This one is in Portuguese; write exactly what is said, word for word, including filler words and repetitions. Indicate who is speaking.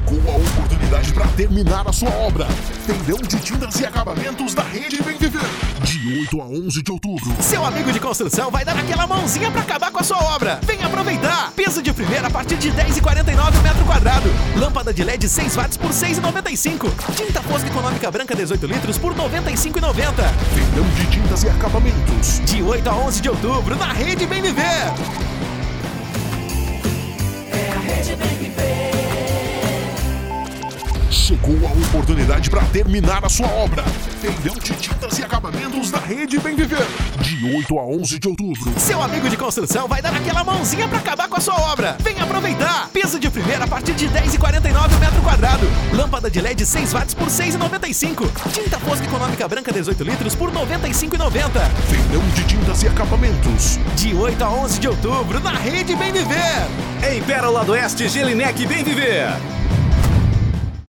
Speaker 1: Chegou a oportunidade para terminar a sua obra. Feirão de tintas e acabamentos da Rede Bem Viver. De oito a onze de outubro.
Speaker 2: Seu amigo de construção vai dar aquela mãozinha para acabar com a sua obra. Vem aproveitar. Piso de primeira a partir de dez reais e quarenta e nove centavos o metro quadrado. Lâmpada de L E D seis watts por seis reais e noventa e cinco centavos. Tinta Fosca Econômica Branca dezoito litros por noventa e cinco reais e noventa centavos.
Speaker 1: Feirão de tintas e acabamentos.
Speaker 2: De oito a onze de outubro na Rede Bem Viver.
Speaker 3: É a Rede Bem Viver.
Speaker 1: Chegou a oportunidade para terminar a sua obra. Feirão de tintas e acabamentos da Rede Bem Viver. De oito a onze de outubro.
Speaker 2: Seu amigo de construção vai dar aquela mãozinha para acabar com a sua obra. Vem aproveitar. Piso de primeira a partir de dez reais e quarenta e nove centavos o metro quadrado. Lâmpada de L E D seis watts por seis reais e noventa e cinco centavos. Tinta Fosca Econômica Branca dezoito litros por noventa e cinco reais e noventa centavos.
Speaker 1: Feirão de tintas e acabamentos.
Speaker 2: De oito a onze de outubro na Rede Bem Viver.
Speaker 4: Em Pérola do Oeste, Gelinec Bem Viver.